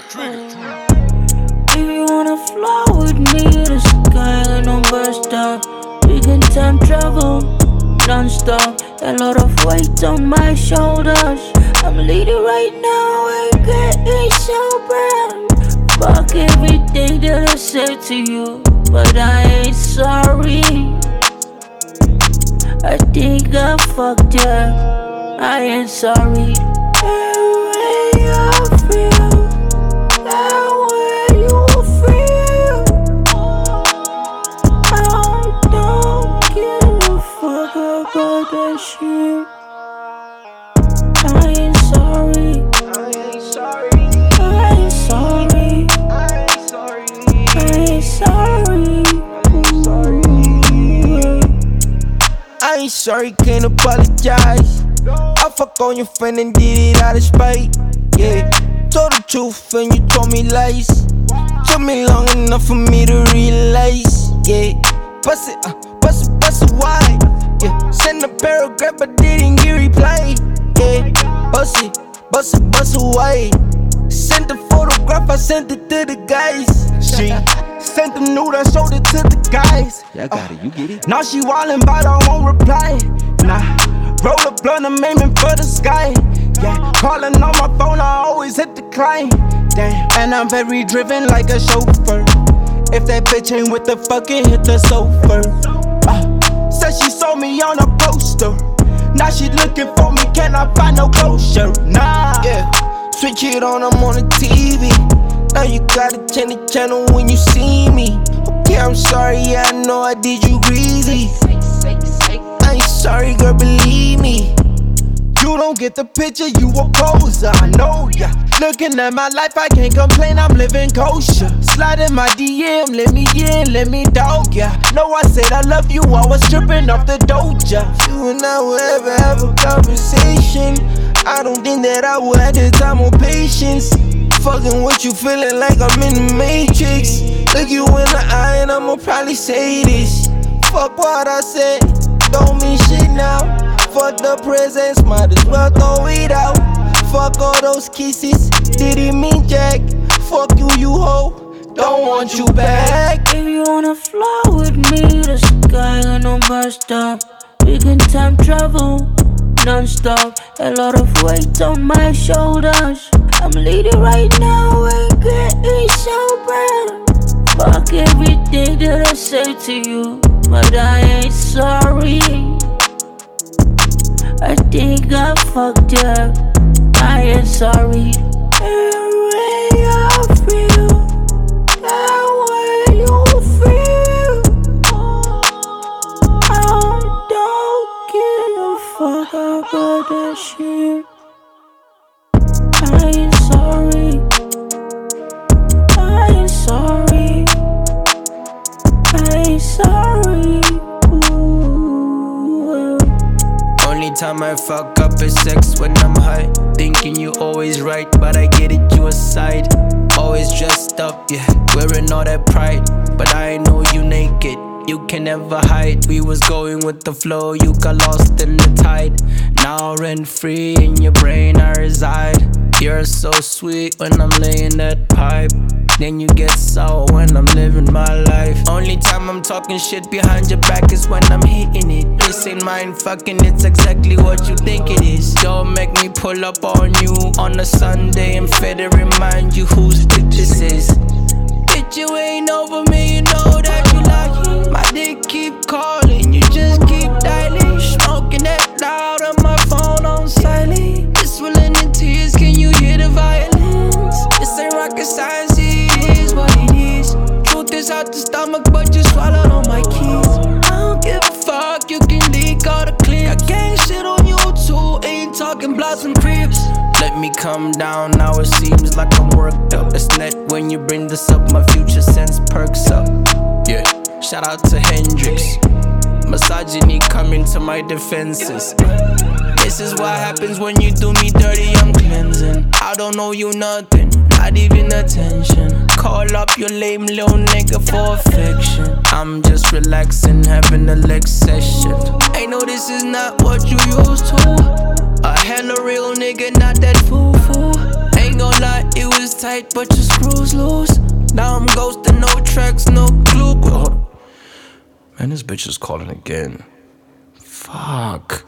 If you wanna fly with me, the sky ain't no burst down. We can time travel non-stop. A lot of weight on my shoulders. I'm leading right now and getting sober. Fuck everything that I said to you, but I ain't sorry. I think I fucked up. I ain't sorry. The way I feel, that way you feel. I don't give a fuck about that shit. I ain't sorry. I ain't sorry. I ain't sorry. I ain't sorry. I ain't sorry, can't apologize. I fuck on your friend and did it out of spite. Yeah, told the truth and you told me lies. Took me long enough for me to realize. Yeah, bust it wide. Yeah, send a paragraph but didn't get reply. Yeah, bust it wide. Sent the photograph, I sent it to the guys. She sent the nude, I showed it to the guys. Yeah, I got it, you get it. Now she wildin', but I won't reply. Nah, roll a blunt, I'm aiming for the sky. Yeah, calling on my phone, I always hit decline. Damn, and I'm very driven like a chauffeur. If that bitch ain't with the fucking, hit the sofa. Said she saw me on a poster. Now she looking for me, can I find no closure? Nah, yeah. Switch it on, I'm on the TV. Now you gotta change the channel when you see me. Okay, I'm sorry, yeah, I know I did you greasy. I ain't sorry, girl, believe me. You don't get the picture, you a poser, I know ya. Looking at my life, I can't complain, I'm living kosher. Slide in my DM, let me in, let me dog ya. Know I said I love you, I was tripping off the doja. You and I will ever have a conversation. I don't think that I will have the time or patience. Fucking with you, feeling like I'm in the Matrix. Look you in the eye and I'ma probably say this. Fuck what I said, don't mean shit now. Fuck the presents, might as well throw it out. Fuck all those kisses, didn't mean jack. Fuck you, you hoe, don't want you back. If you wanna fly with me, the sky ain't no burst down. We can time travel non-stop. A lot of weight on my shoulders. I'm leading right now and getting sober. Fuck everything that I said to you, but I ain't sorry. I think I fucked up. I ain't sorry. The way I feel, that way you feel. I don't give a fuck about that shit. I ain't sorry. I ain't sorry. I ain't sorry. Ooh. Only time I fuck up is sex when I'm high. Thinking you always right, but I get it, you aside. Always dressed up, yeah, wearing all that pride. But I know you naked, you can never hide. We was going with the flow, you got lost in the tide. Now rent free in your brain I reside. You're so sweet when I'm laying that pipe. Then you get sour when I'm living my life. Only time I'm talking shit behind your back is when I'm hitting it. This ain't mine fucking, it's exactly what you think it is. Don't make me pull up on you on a Sunday and fair to remind you whose dick this is. Bitch, you ain't over me, you know that you like it. My dick keep calling, you just keep dialing. Smoking that loud on my phone on silent. It's rolling in tears, can you hear the violence? This ain't rocket science, it is what it is. Truth is out the stomach, but you swallowed all my keys. I don't give a fuck, you can leak all the clips. I gang shit on you too, ain't talking bloods and crips. Let me come down, now it seems like I'm worked up. It's net when you bring this up, my future sense perks up. Yeah, shout out to Hendrix. Misogyny coming to my defenses. This is what happens when you do me dirty, I'm cleansing. I don't know you nothing, not even attention. Call up your lame little nigga for affection. I'm just relaxing, having a leg session. I know this is not what you used to. A hella real nigga, not that foo-foo. Ain't gon' lie, it was tight tight, but your screws loose. Now I'm ghosting, no tracks, no clue. Hold on. Man, this bitch is calling again. Fuck.